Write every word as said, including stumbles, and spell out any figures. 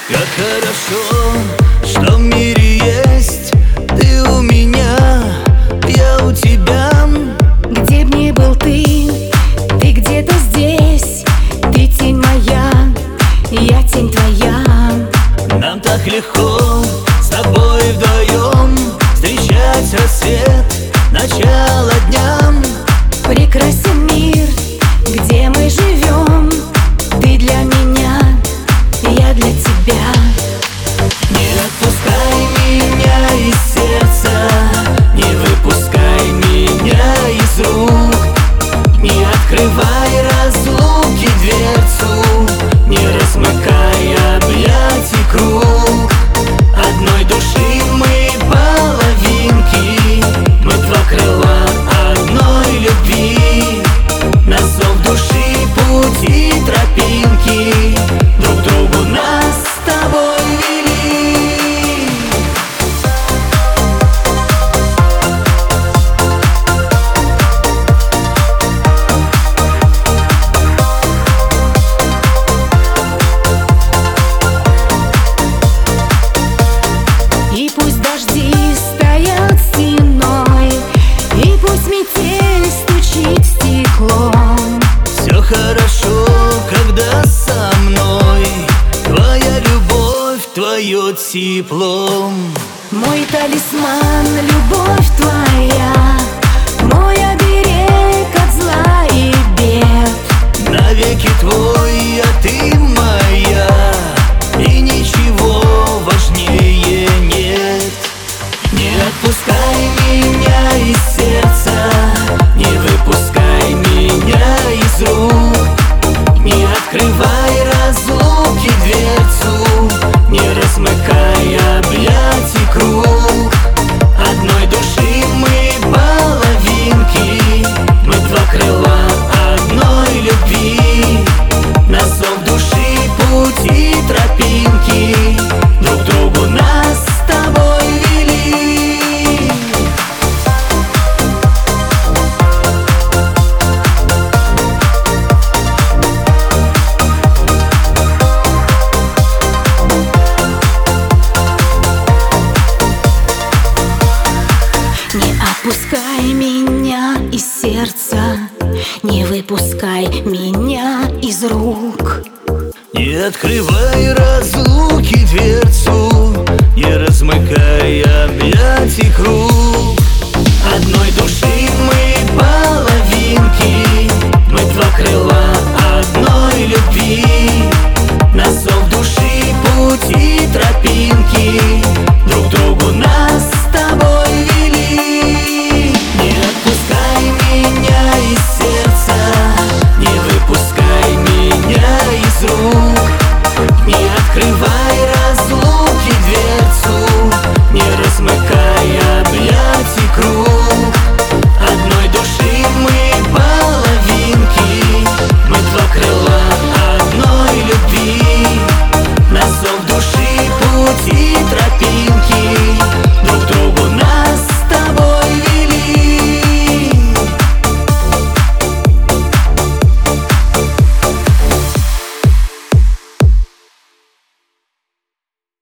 Как хорошо, что в мире есть ты у меня, я у тебя. Где б ни был ты, ты где-то здесь. Ты тень моя, я тень твоя. Нам так легко с тобой вдвоем встречать рассвет, начало дня. Прекрасен мир, где мы живем. Ты для меня, я для тебя. Не отпускай меня из сердца, не выпускай меня из рук. Не открывай разлуки дверцу, не размыкай объятий круг. Одной души мы половинки, мы два крыла одной любви. На зов души пути тропинки друг другу нас с тобой вели. И пусть дожди стоят стеной, и пусть метель стучит стеклом. Все хорошо, когда со мной твоя любовь, твое тепло. Мой талисман, любовь твоя, мой оберег от зла и бед. Навеки твой, а ты моя, и ничего важнее нет. Не отпускай меня из сердца, не выпускай меня из рук. Не открывай разлуки дверцу, не размыкай объятий круг. Одной души мы половинки, мы два крыла одной любви. На зов души пути тропинки друг другу нас с тобой вели. Не отпускай меня из сердца, не выпускай меня из рук. Не открывай разлуки дверцу, не размыкай объятий круг.